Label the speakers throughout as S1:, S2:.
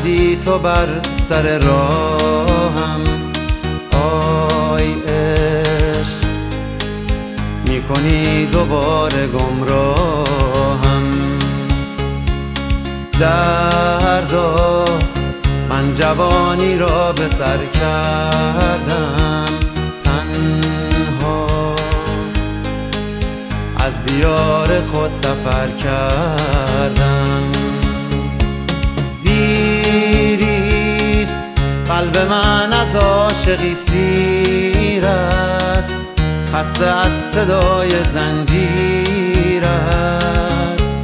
S1: آمدی تو بر سر راهم، آی عشق میکنی دوباره گمراهم. دردا من جوانی را به سر کردم، تنها از دیار خود سفر کردم. دیریست قلب من از عاشقی سیر است، خسته از صدای زنجیر است،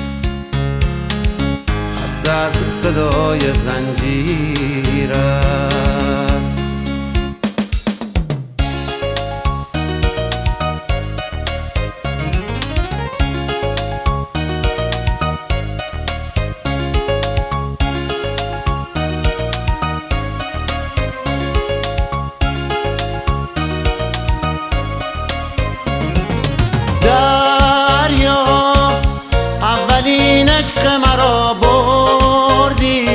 S1: خسته از صدای زنجیر است. دریا اولین عشق مرا بردی،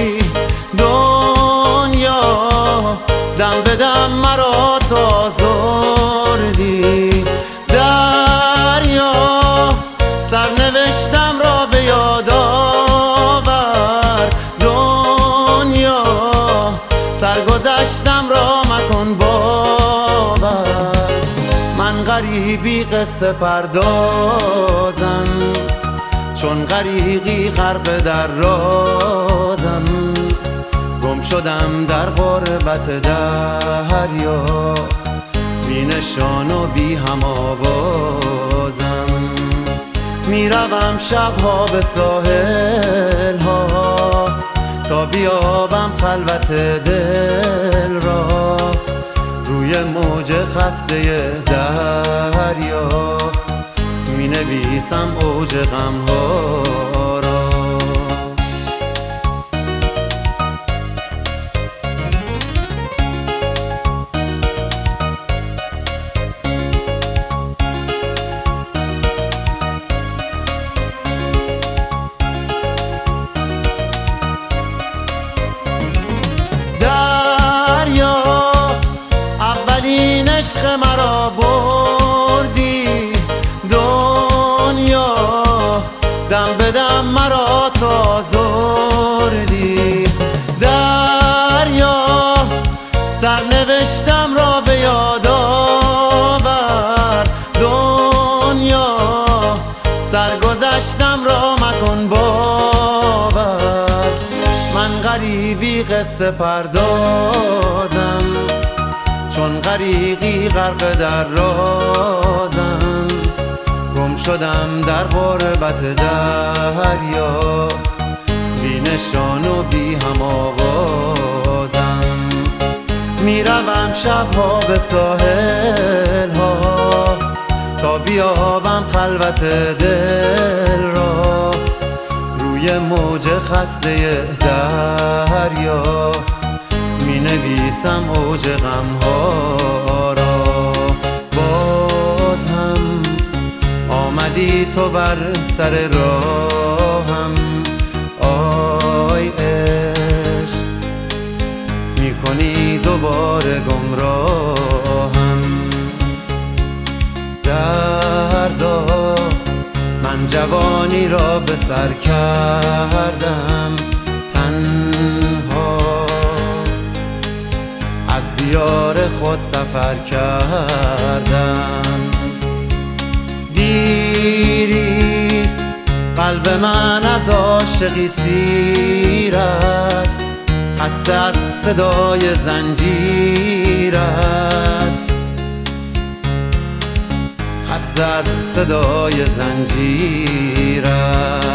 S1: دنیا دم به دم مرا تا زردی. دریا سرنوشتم را به یاد آور، دنیا سرگذشتم را مکن باور. من غریبی قصه پردازم، چون غریقی غرق در رازم. گم شدم در غربت دریا، بی نشان و بی هم آوازم. میروم شبها به ساحل ها تا بیابم خلوت دل را، روی موج خسته دریا می نویسم اوج غمها را. دریا اولین عشق مرا بردی، دنیا دم به دم مرا تا زردی. دریا سرنوشتم را به یاد آور، دنیا سرگذشتم را مکن باور. من غریبی قصه پردازم، چون غریقی غرق در رازم. گم شدم در غربت دریا، بی نشان و بی هم آوازم. میروم شبها به ساحل ها تا بیابم خلوت دل را، روی موج خسته دریا می نویسم اوج غمها را. باز هم آمدی تو بر سر راهم، آی عشق میکنی دوباره گمراهم. دردا من جوانی را به سر کردم، تنها از دیار خود سفر کردم. دیریست قلب من از عاشقی سیر است، خسته از صدای زنجیر است، خسته از صدای زنجیر است.